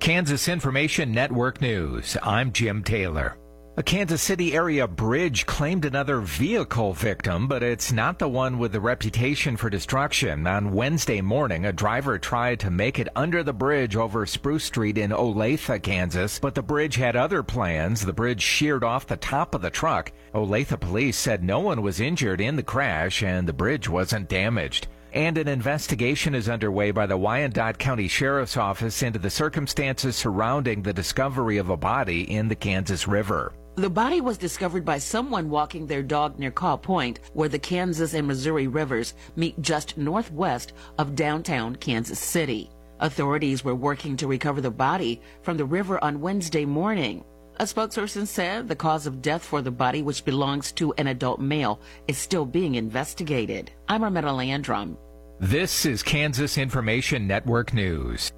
Kansas Information Network News. I'm Jim Taylor. A Kansas City area bridge claimed another vehicle victim, but it's not the one with the reputation for destruction. On Wednesday morning, a driver tried to make it under the bridge over Spruce Street in Olathe, Kansas, but the bridge had other plans. The bridge sheared off the top of the truck. Olathe police said no one was injured in the crash and the bridge wasn't damaged. And an investigation is underway by the Wyandotte County Sheriff's Office into the circumstances surrounding the discovery of a body in the Kansas River. The body was discovered by someone walking their dog near Caw Point, where the Kansas and Missouri rivers meet just northwest of downtown Kansas City. Authorities were working to recover the body from the river on Wednesday morning. A spokesperson said the cause of death for the body, which belongs to an adult male, is still being investigated. I'm Armetta Landrum. This is Kansas Information Network News.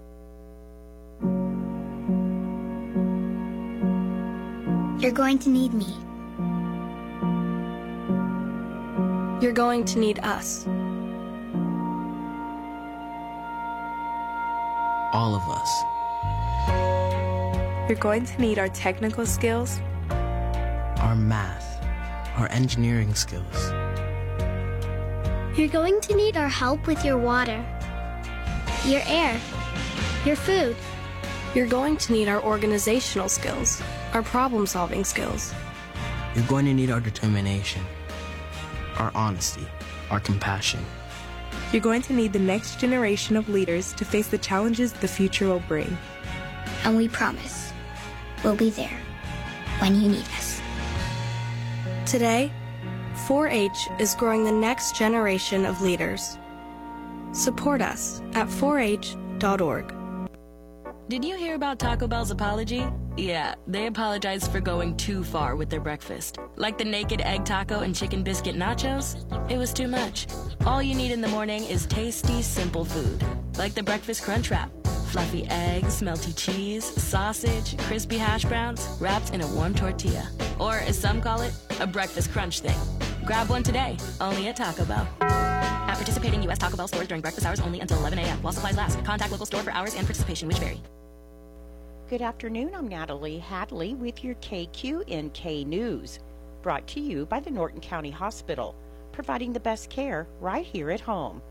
You're going to need me. You're going to need us. All of us. You're going to need our technical skills, our math, our engineering skills. You're going to need our help with your water, your air, your food. You're going to need our organizational skills, our problem-solving skills. You're going to need our determination, our honesty, our compassion. You're going to need the next generation of leaders to face the challenges the future will bring. And we promise, we'll be there when you need us. Today, 4-H is growing the next generation of leaders. Support us at 4h.org. Did you hear about Taco Bell's apology? Yeah, they apologized for going too far with their breakfast. Like the naked egg taco and chicken biscuit nachos? It was too much. All you need in the morning is tasty, simple food. Like the breakfast crunch wrap. Fluffy eggs, melty cheese, sausage, crispy hash browns, wrapped in a warm tortilla. Or, as some call it, a breakfast crunch thing. Grab one today, only at Taco Bell. At participating U.S. Taco Bell stores during breakfast hours only until 11 a.m. while supplies last. Contact local store for hours and participation, which vary. Good afternoon, I'm Natalie Hadley with your KQNK News, brought to you by the Norton County Hospital, providing the best care right here at home.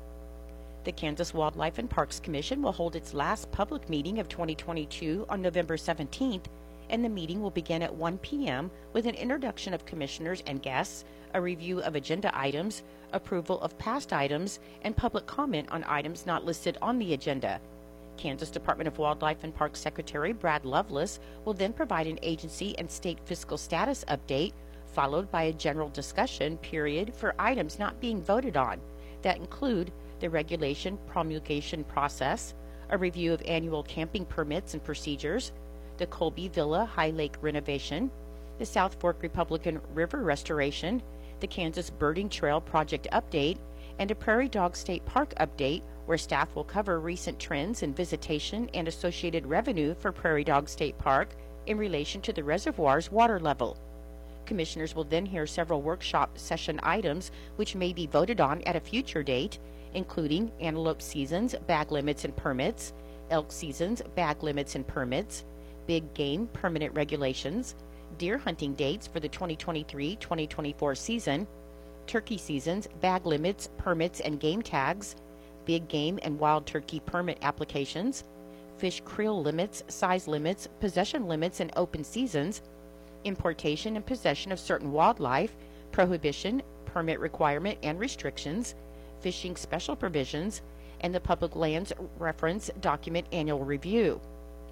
The Kansas Wildlife and Parks Commission will hold its last public meeting of 2022 on November 17th, and the meeting will begin at 1 p.m. with an introduction of commissioners and guests, a review of agenda items, approval of past items, and public comment on items not listed on the agenda. Kansas Department of Wildlife and Parks Secretary Brad Lovelace will then provide an agency and state fiscal status update, followed by a general discussion period for items not being voted on that include the regulation promulgation process, a review of annual camping permits and procedures, the Colby Villa High Lake renovation, the South Fork Republican River restoration, the Kansas Birding Trail project update, and a Prairie Dog State Park update where staff will cover recent trends in visitation and associated revenue for Prairie Dog State Park in relation to the reservoir's water level. Commissioners will then hear several workshop session items which may be voted on at a future date, including antelope seasons, bag limits and permits, elk seasons, bag limits and permits, big game permanent regulations, deer hunting dates for the 2023-2024 season, turkey seasons, bag limits, permits and game tags, big game and wild turkey permit applications, fish creel limits, size limits, possession limits and open seasons, importation and possession of certain wildlife, prohibition, permit requirement and restrictions, fishing special provisions, and the Public Lands Reference Document Annual Review.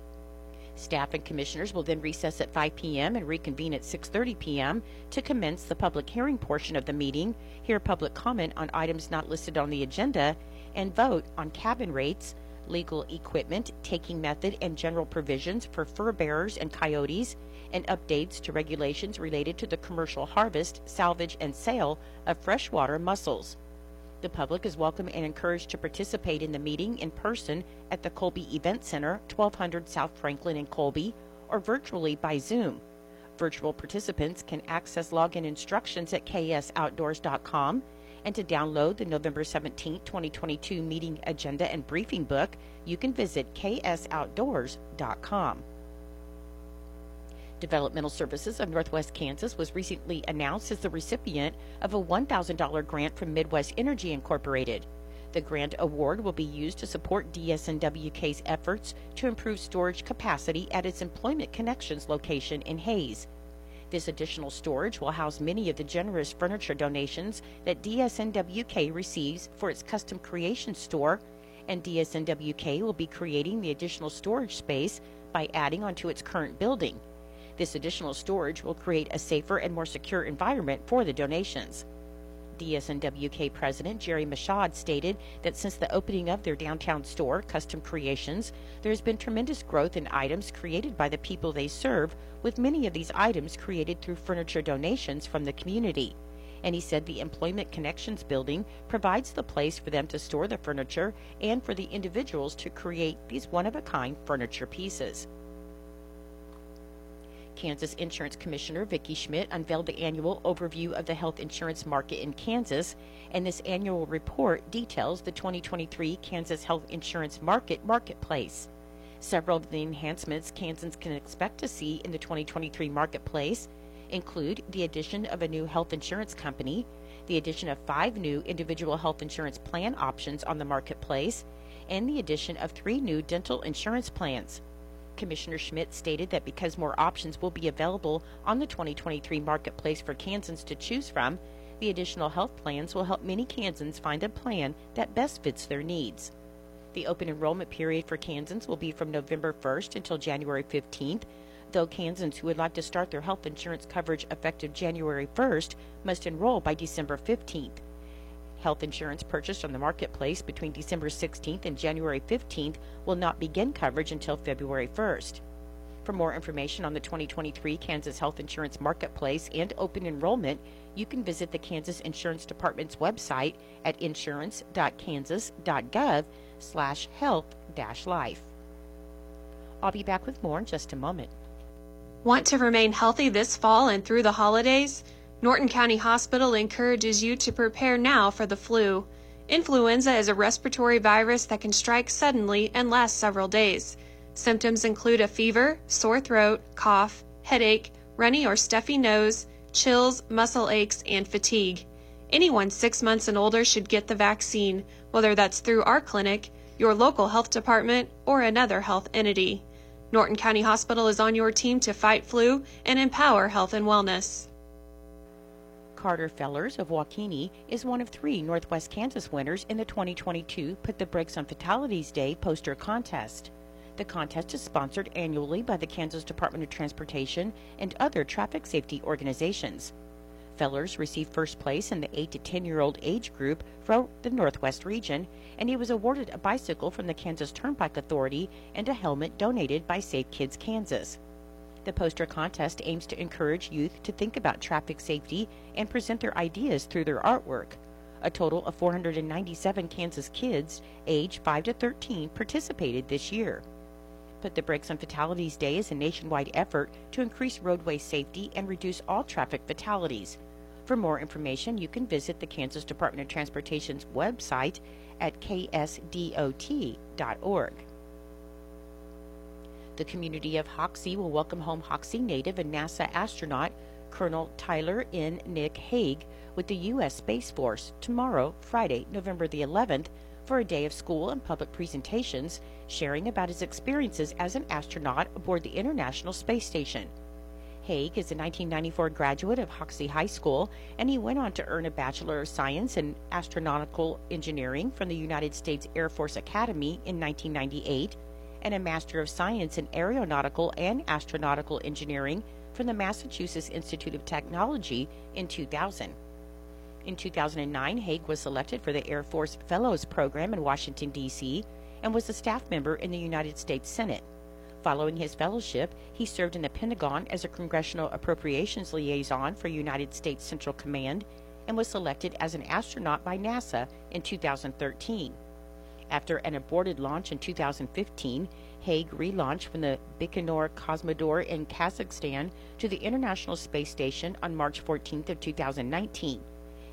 Staff and commissioners will then recess at 5 p.m. and reconvene at 6:30 p.m. to commence the public hearing portion of the meeting, hear public comment on items not listed on the agenda, and vote on cabin rates, legal equipment, taking method, and general provisions for fur bearers and coyotes, and updates to regulations related to the commercial harvest, salvage, and sale of freshwater mussels. The public is welcome and encouraged to participate in the meeting in person at the Colby Event Center, 1200 South Franklin in Colby, or virtually by Zoom. Virtual participants can access login instructions at ksoutdoors.com And to download the November 17, 2022 meeting agenda and briefing book, you can visit ksoutdoors.com. Developmental Services of Northwest Kansas was recently announced as the recipient of a $1,000 grant from Midwest Energy Incorporated. The grant award will be used to support DSNWK's efforts to improve storage capacity at its Employment Connections location in Hayes. This additional storage will house many of the generous furniture donations that DSNWK receives for its custom creation store, and DSNWK will be creating the additional storage space by adding onto its current building. This additional storage will create a safer and more secure environment for the donations. DSNWK President Jerry Mashad stated that since the opening of their downtown store, Custom Creations, there has been tremendous growth in items created by the people they serve, with many of these items created through furniture donations from the community. And he said the Employment Connections building provides the place for them to store the furniture and for the individuals to create these one-of-a-kind furniture pieces. Kansas Insurance Commissioner Vicki Schmidt unveiled the annual overview of the health insurance market in Kansas, and this annual report details the 2023 Kansas health insurance marketplace. Several of the enhancements Kansans can expect to see in the 2023 marketplace include the addition of a new health insurance company, the addition of 5 new individual health insurance plan options on the marketplace, and the addition of 3 new dental insurance plans. Commissioner Schmidt stated that because more options will be available on the 2023 marketplace for Kansans to choose from, the additional health plans will help many Kansans find a plan that best fits their needs. The open enrollment period for Kansans will be from November 1st until January 15th, though Kansans who would like to start their health insurance coverage effective January 1st must enroll by December 15th. Health insurance purchased on the marketplace between December 16th and January 15th will not begin coverage until February 1st. For more information on the 2023 Kansas Health Insurance Marketplace and open enrollment, you can visit the Kansas Insurance Department's website at insurance.kansas.gov/health-life. I'll be back with more in just a moment. Want to remain healthy this fall and through the holidays? Norton County Hospital encourages you to prepare now for the flu. Influenza is a respiratory virus that can strike suddenly and last several days. Symptoms include a fever, sore throat, cough, headache, runny or stuffy nose, chills, muscle aches, and fatigue. Anyone 6 months and older should get the vaccine, whether that's through our clinic, your local health department, or another health entity. Norton County Hospital is on your team to fight flu and empower health and wellness. Carter Fellers of Waukene is one of 3 Northwest Kansas winners in the 2022 Put the Brakes on Fatalities Day poster contest. The contest is sponsored annually by the Kansas Department of Transportation and other traffic safety organizations. Fellers received first place in the 8 to 10-year-old age group for the Northwest region, and he was awarded a bicycle from the Kansas Turnpike Authority and a helmet donated by Safe Kids Kansas. The poster contest aims to encourage youth to think about traffic safety and present their ideas through their artwork. A total of 497 Kansas kids aged 5 to 13 participated this year. Put the Brakes on Fatalities Day is a nationwide effort to increase roadway safety and reduce all traffic fatalities. For more information, you can visit the Kansas Department of Transportation's website at ksdot.org. The community of Hoxie will welcome home Hoxie native and NASA astronaut Colonel Tyler N. Nick Haig with the U.S. Space Force tomorrow, Friday, November the 11th, for a day of school and public presentations, sharing about his experiences as an astronaut aboard the International Space Station. Haig is a 1994 graduate of Hoxie High School, and he went on to earn a Bachelor of Science in Astronautical Engineering from the United States Air Force Academy in 1998, and a Master of Science in Aeronautical and Astronautical Engineering from the Massachusetts Institute of Technology in 2000. In 2009, Haig was selected for the Air Force Fellows Program in Washington, D.C., and was a staff member in the United States Senate. Following his fellowship, he served in the Pentagon as a Congressional Appropriations Liaison for United States Central Command and was selected as an astronaut by NASA in 2013. After an aborted launch in 2015, Haig relaunched from the Baikonur Cosmodrome in Kazakhstan to the International Space Station on March 14th of 2019.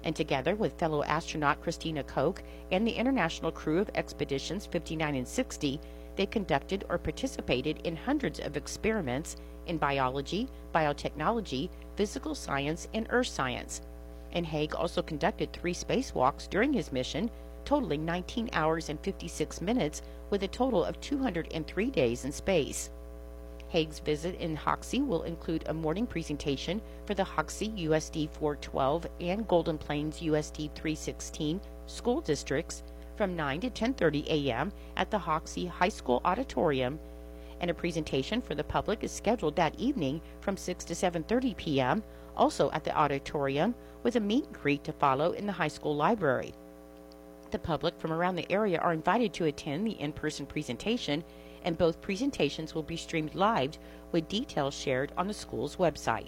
And together with fellow astronaut Christina Koch and the international crew of Expeditions 59 and 60, they conducted or participated in hundreds of experiments in biology, biotechnology, physical science, and earth science. And Hague also conducted 3 spacewalks during his mission, totaling 19 hours and 56 minutes, with a total of 203 days in space. Hague's visit in Hoxie will include a morning presentation for the Hoxie USD 412 and Golden Plains USD 316 school districts from 9 to 10:30 a.m. at the Hoxie High School Auditorium, and a presentation for the public is scheduled that evening from 6 to 7:30 p.m., also at the auditorium, with a meet and greet to follow in the high school library. The public from around the area are invited to attend the in-person presentation, and both presentations will be streamed live with details shared on the school's website.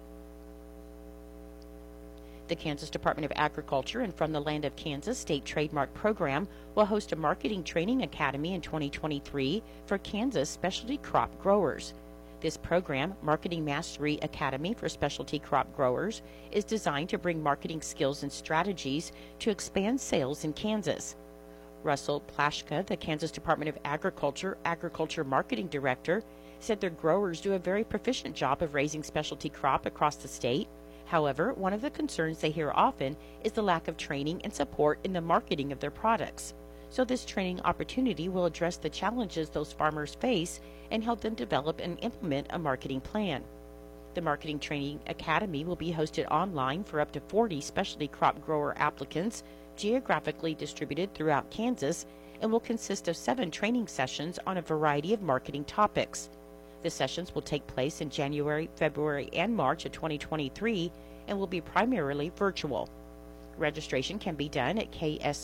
The Kansas Department of Agriculture and From the Land of Kansas State Trademark Program will host a marketing training academy in 2023 for Kansas specialty crop growers. This program, Marketing Mastery Academy for Specialty Crop Growers, is designed to bring marketing skills and strategies to expand sales in Kansas. Russell Plashka, the Kansas Department of Agriculture Marketing Director, said their growers do a very proficient job of raising specialty crop across the state. However, one of the concerns they hear often is the lack of training and support in the marketing of their products. So this training opportunity will address the challenges those farmers face and help them develop and implement a marketing plan. The Marketing Training Academy will be hosted online for up to 40 specialty crop grower applicants geographically distributed throughout Kansas, and will consist of 7 training sessions on a variety of marketing topics. The sessions will take place in January, February, and March of 2023 and will be primarily virtual. Registration can be done at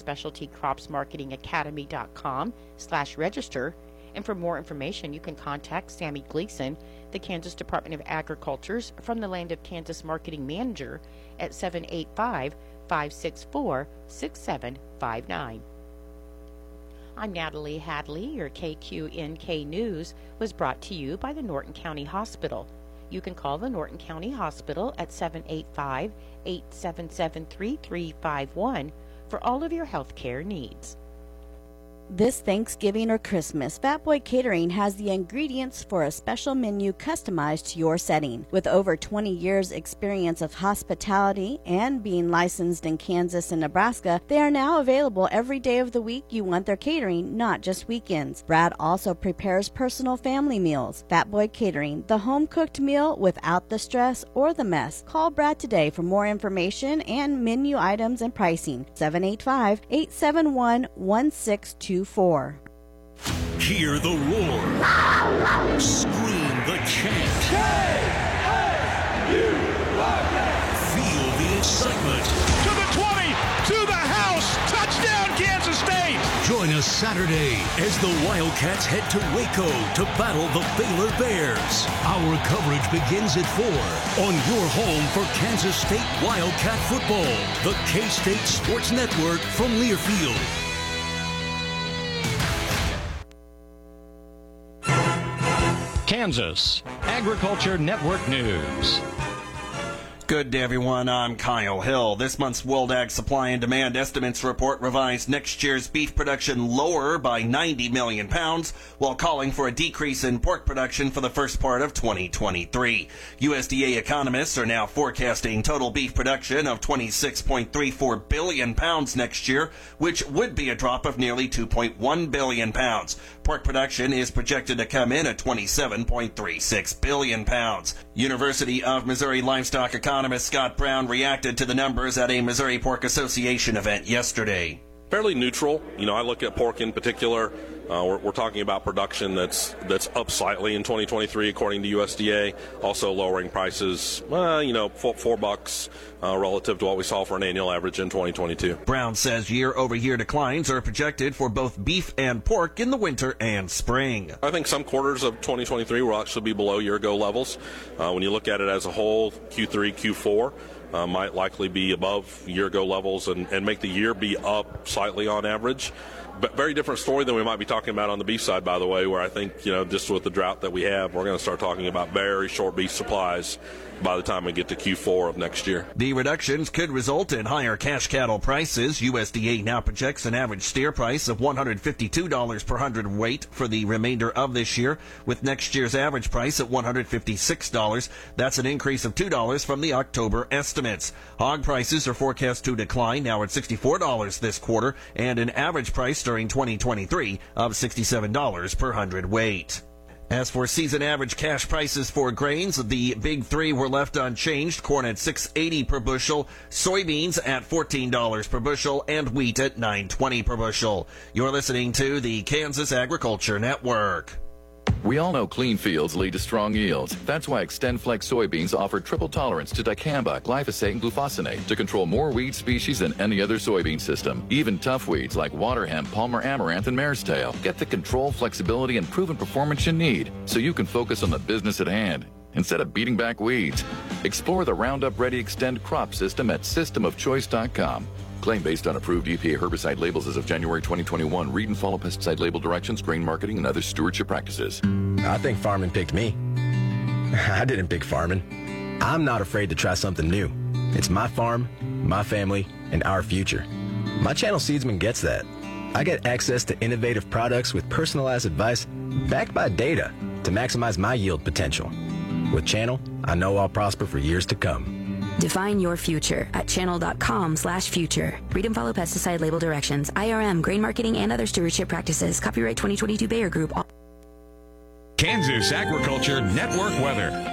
ksspecialtycropsmarketingacademy.com/register, and for more information you can contact Sammy Gleason, the Kansas Department of Agriculture's From the Land of Kansas Marketing Manager, at 785-564-6759. I'm Natalie Hadley. Your KQNK News was brought to you by the Norton County Hospital. You can call the Norton County Hospital at 785-877-3351 for all of your health care needs. This Thanksgiving or Christmas, Fat Boy Catering has the ingredients for a special menu customized to your setting. With over 20 years experience of hospitality and being licensed in Kansas and Nebraska, they are now available every day of the week you want their catering, not just weekends. Brad also prepares personal family meals. Fat Boy Catering, the home-cooked meal without the stress or the mess. Call Brad today for more information and menu items and pricing. 785-871-1624. Hear the roar. Scream the chant. Feel the excitement. To the 20, to the house. Touchdown, Kansas State. Join us Saturday as the Wildcats head to Waco to battle the Baylor Bears. Our coverage begins at 4 on your home for Kansas State Wildcat football. The K-State Sports Network from Learfield. Kansas Agriculture Network News. Good day, everyone. I'm Kyle Hill. This month's World Ag Supply and Demand Estimates report revised next year's beef production lower by 90 million pounds, while calling for a decrease in pork production for the first part of 2023. USDA economists are now forecasting total beef production of 26.34 billion pounds next year, which would be a drop of nearly 2.1 billion pounds. Pork production is projected to come in at 27.36 billion pounds. University of Missouri livestock economist Scott Brown reacted to the numbers at a Missouri Pork Association event yesterday. Fairly neutral. I look at pork in particular. We're talking about production that's up slightly in 2023 according to USDA. Also lowering prices, $4 relative to what we saw for an annual average in 2022. Brown says year-over-year declines are projected for both beef and pork in the winter and spring. I think some quarters of 2023 will actually be below year-ago levels. When you look at it as a whole, Q3, Q4, might likely be above year-ago levels and make the year be up slightly on average. very different story than we might be talking about on the beef side, by the way, where I think, just with the drought that we have, we're going to start talking about very short beef supplies by the time we get to Q4 of next year. The reductions could result in higher cash cattle prices. USDA now projects an average steer price of $152 per hundredweight for the remainder of this year, with next year's average price at $156. That's an increase of $2 from the October estimates. Hog prices are forecast to decline, now at $64 this quarter, and an average price during 2023 of $67 per hundredweight. As for season average cash prices for grains, the big three were left unchanged. Corn at $6.80 per bushel, soybeans at $14 per bushel, and wheat at $9.20 per bushel. You're listening to the Kansas Agriculture Network. We all know clean fields lead to strong yields. That's why XtendFlex soybeans offer triple tolerance to dicamba, glyphosate, and glufosinate to control more weed species than any other soybean system. Even tough weeds like water hemp, Palmer amaranth, and mare's tail get the control, flexibility, and proven performance you need so you can focus on the business at hand instead of beating back weeds. Explore the Roundup Ready Extend crop system at systemofchoice.com. Claim based on approved EPA herbicide labels as of January 2021. Read and follow pesticide label directions, grain marketing, and other stewardship practices. I think farming picked me. I didn't pick farming. I'm not afraid to try something new. It's my farm, my family, and our future. My Channel Seedsman gets that. I get access to innovative products with personalized advice backed by data to maximize my yield potential. With Channel, I know I'll prosper for years to come. Define your future at channel.com/future. Read and follow pesticide label directions, IRM, grain marketing, and other stewardship practices. Copyright 2022 Bayer Group. Kansas Agriculture Network weather.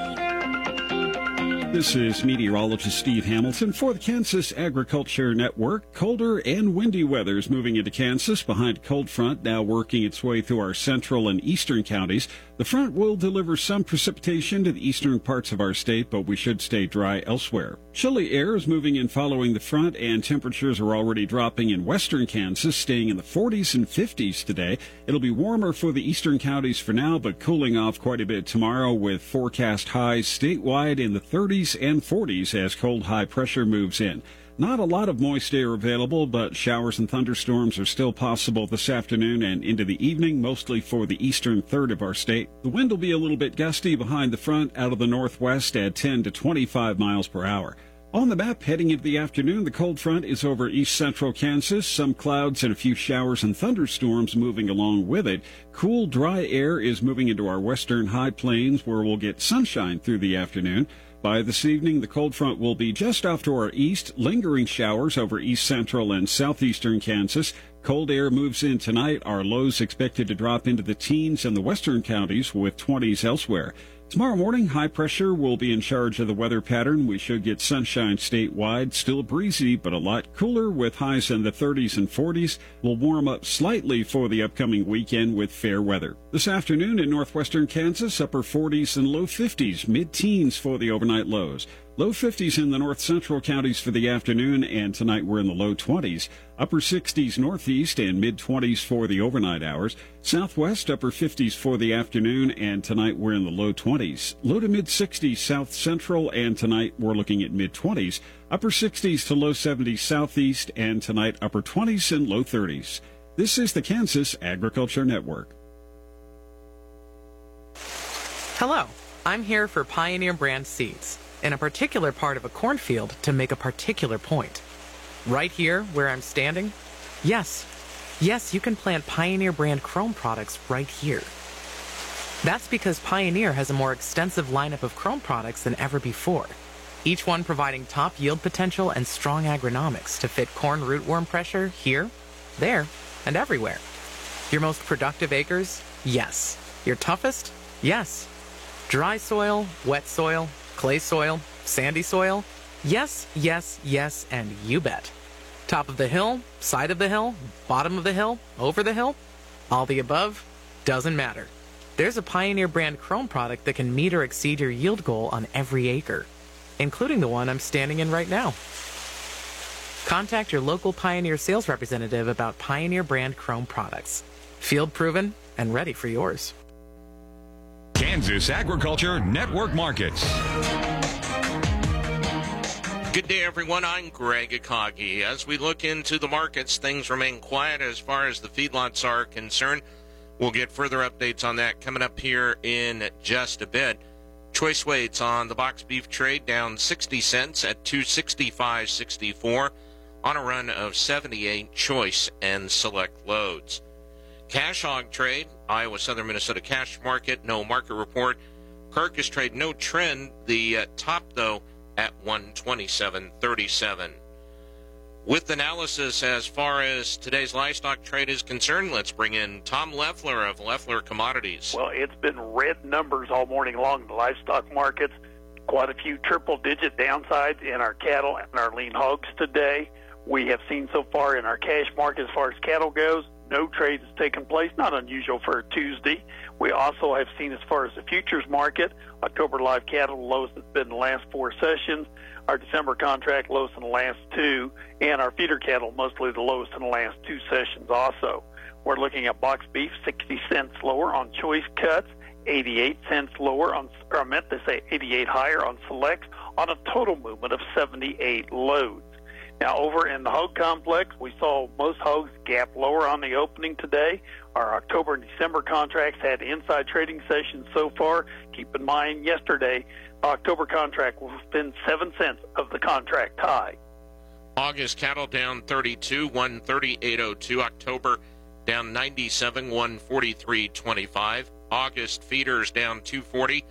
This is meteorologist Steve Hamilton for the Kansas Agriculture Network. Colder and windy weather is moving into Kansas behind a cold front now working its way through our central and eastern counties. The front will deliver some precipitation to the eastern parts of our state, but we should stay dry elsewhere. Chilly air is moving in following the front, and temperatures are already dropping in western Kansas, staying in the 40s and 50s today. It'll be warmer for the eastern counties for now, but cooling off quite a bit tomorrow with forecast highs statewide in the 30s and 40s as cold high pressure moves in. Not a lot of moist air available, but showers and thunderstorms are still possible this afternoon and into the evening, mostly for the eastern third of our state. The wind will be a little bit gusty behind the front out of the northwest at 10 to 25 miles per hour. On the map, heading into the afternoon, the cold front is over east central Kansas. Some clouds and a few showers and thunderstorms moving along with it. Cool, dry air is moving into our western high plains, where we'll get sunshine through the afternoon. By this evening, the cold front will be just off to our east, lingering showers over east central and southeastern Kansas. Cold air moves in tonight. Our lows expected to drop into the teens in the western counties with 20s elsewhere. Tomorrow morning, high pressure will be in charge of the weather pattern. We should get sunshine statewide, still breezy, but a lot cooler with highs in the 30s and 40s. We'll warm up slightly for the upcoming weekend with fair weather. This afternoon in northwestern Kansas, upper 40s and low 50s, mid-teens for the overnight lows. Low 50s in the north central counties for the afternoon, and tonight we're in the low 20s. Upper 60s northeast and mid-20s for the overnight hours. Southwest, upper 50s for the afternoon, and tonight we're in the low 20s. Low to mid-60s south central, and tonight we're looking at mid-20s. Upper 60s to low 70s southeast, and tonight upper 20s and low 30s. This is the Kansas Agriculture Network. Hello, I'm here for Pioneer brand seeds in a particular part of a cornfield to make a particular point. Right here, where I'm standing, yes, you can plant Pioneer brand Qrome products right here. That's because Pioneer has a more extensive lineup of Qrome products than ever before, each one providing top yield potential and strong agronomics to fit corn rootworm pressure here, there, and everywhere. Your most productive acres? Yes. Your toughest? Yes. Dry soil, wet soil, clay soil, sandy soil? Yes, and you bet. Top of the hill, side of the hill, bottom of the hill, over the hill? All the above? Doesn't matter. There's a Pioneer brand Qrome product that can meet or exceed your yield goal on every acre, including the one I'm standing in right now. Contact your local Pioneer sales representative about Pioneer brand Qrome products. Field proven and ready for yours. Kansas Agriculture Network Markets. Good day, everyone. I'm Greg Akagi. As we look into the markets, things remain quiet as far as the feedlots are concerned. We'll get further updates on that coming up here in just a bit. Choice weights on the box beef trade down 60 cents at $265.64 on a run of 78 choice and select loads. Cash hog trade, Iowa Southern Minnesota cash market, no market report. Carcass trade, no trend. The top, though, at 127.37. With analysis as far as today's livestock trade is concerned, let's bring in Tom Leffler of Leffler Commodities. Well, it's been red numbers all morning long in the livestock markets. Quite a few triple-digit downsides in our cattle and our lean hogs today. We have seen so far in our cash market as far as cattle goes, no trade has taken place, not unusual for a Tuesday. We also have seen as far as the futures market, October live cattle, the lowest it's been in the last 4 sessions. Our December contract, lowest in the last 2. And our feeder cattle, mostly the lowest in the last 2 sessions also. We're looking at box beef, 60 cents lower on choice cuts, 88 cents lower on, or I meant to say 88 higher on selects, on a total movement of 78 loads. Now, over in the hog complex, we saw most hogs gap lower on the opening today. Our October and December contracts had inside trading sessions so far. Keep in mind, yesterday, October contract will spend 7 cents of the contract high. August cattle down 32, 138.02. October down 97, 143.25. August feeders down 240,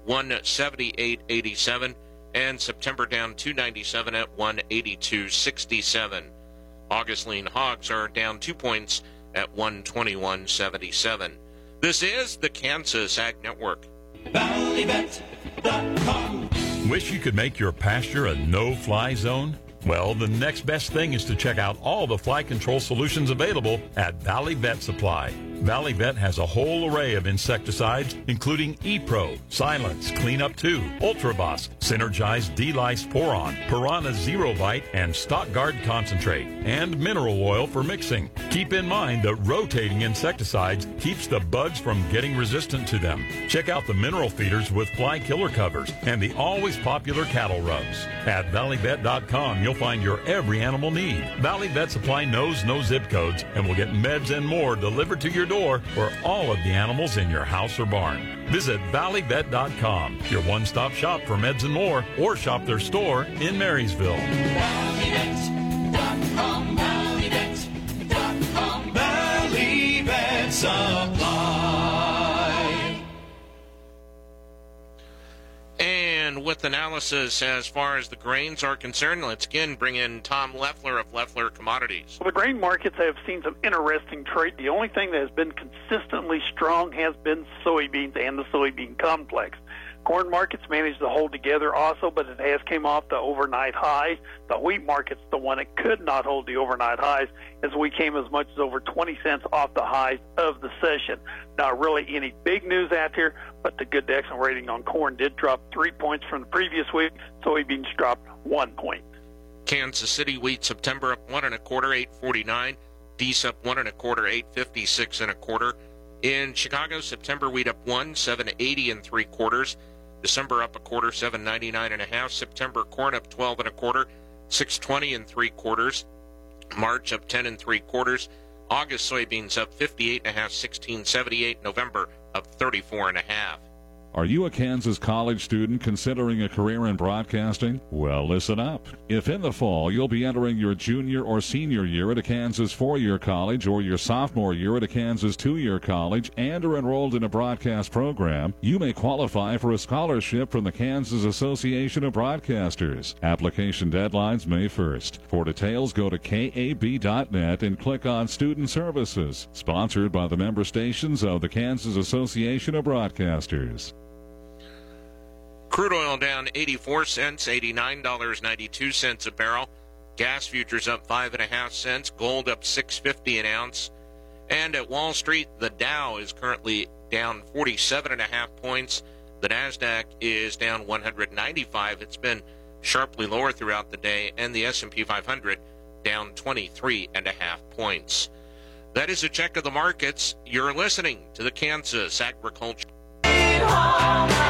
178.87. And September down 297 at 182.67. August lean hogs are down 2 points at 121.77. This is the Kansas Ag Network. ValleyBet.com. Wish you could make your pasture a no-fly zone? Well, the next best thing is to check out all the fly control solutions available at Valley Vet Supply. Valley Vet has a whole array of insecticides, including E-Pro, Silence, Cleanup 2, Ultraboss, Synergize D-Lice Poron, Piranha Zero Bite, and Stock Guard Concentrate, and mineral oil for mixing. Keep in mind that rotating insecticides keeps the bugs from getting resistant to them. Check out the mineral feeders with fly killer covers and the always popular cattle rubs. At ValleyVet.com, you'll find your every animal need. Valley Vet Supply knows no zip codes and will get meds and more delivered to your door for all of the animals in your house or barn. Visit ValleyVet.com, your one-stop shop for meds and more, or shop their store in Marysville. ValleyVet.com, ValleyVet.com, Valley Vet Supply. And with analysis as far as the grains are concerned, let's again bring in Tom Leffler of Leffler Commodities. Well, the grain markets have seen some interesting trade. The only thing that has been consistently strong has been soybeans and the soybean complex. Corn markets managed to hold together also, but it has came off the overnight highs. The wheat market's the one that could not hold the overnight highs, as we came as much as over 20 cents off the highs of the session. Not really any big news out here, but the good Dexon rating on corn did drop 3 points from the previous week. Soybeans dropped 1 point. Kansas City wheat September up 1 1/4, 8.49. Dees up 1 1/4, 8.56 1/4. In Chicago, September wheat up 1, 7.80 3/4. December up 1/4, 7.99 1/2. September corn up 12 1/4, 6.20 3/4. March up 10 3/4. August soybeans up 58 1/2, 16.78. November up 34 1/2. Are you a Kansas college student considering a career in broadcasting? Well, listen up. If in the fall you'll be entering your junior or senior year at a Kansas 4-year college or your sophomore year at a Kansas 2-year college and are enrolled in a broadcast program, you may qualify for a scholarship from the Kansas Association of Broadcasters. Application deadlines May 1st. For details, go to KAB.net and click on Student Services. Sponsored by the member stations of the Kansas Association of Broadcasters. Crude oil down 84 cents, $89.92 a barrel. Gas futures up 5.5 cents. Gold up $6.50 an ounce. And at Wall Street, the Dow is currently down 47.5 points. The Nasdaq is down 195. It's been sharply lower throughout the day. And the S&P 500 down 23.5 points. That is a check of the markets. You're listening to the Kansas Agriculture.